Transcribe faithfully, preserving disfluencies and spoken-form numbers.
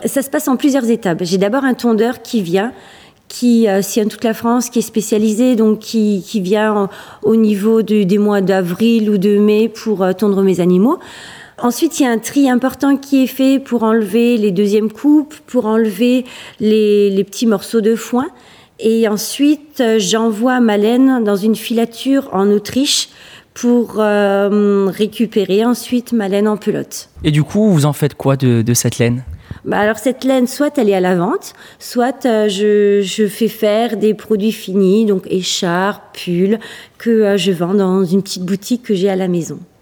Ça se passe en plusieurs étapes. J'ai d'abord un tondeur qui vient, qui euh, sillonne toute la France, qui est spécialisé, donc qui, qui vient en, au niveau de, des mois d'avril ou de mai pour euh, tondre mes animaux. Ensuite, il y a un tri important qui est fait pour enlever les deuxièmes coupes, pour enlever les, les petits morceaux de foin. Et ensuite, euh, j'envoie ma laine dans une filature en Autriche pour euh, récupérer ensuite ma laine en pelote. Et du coup, vous en faites quoi de, de cette laine ? Bah alors cette laine, soit elle est à la vente, soit euh, je, je fais faire des produits finis, donc écharpes, pulls, que euh, je vends dans une petite boutique que j'ai à la maison.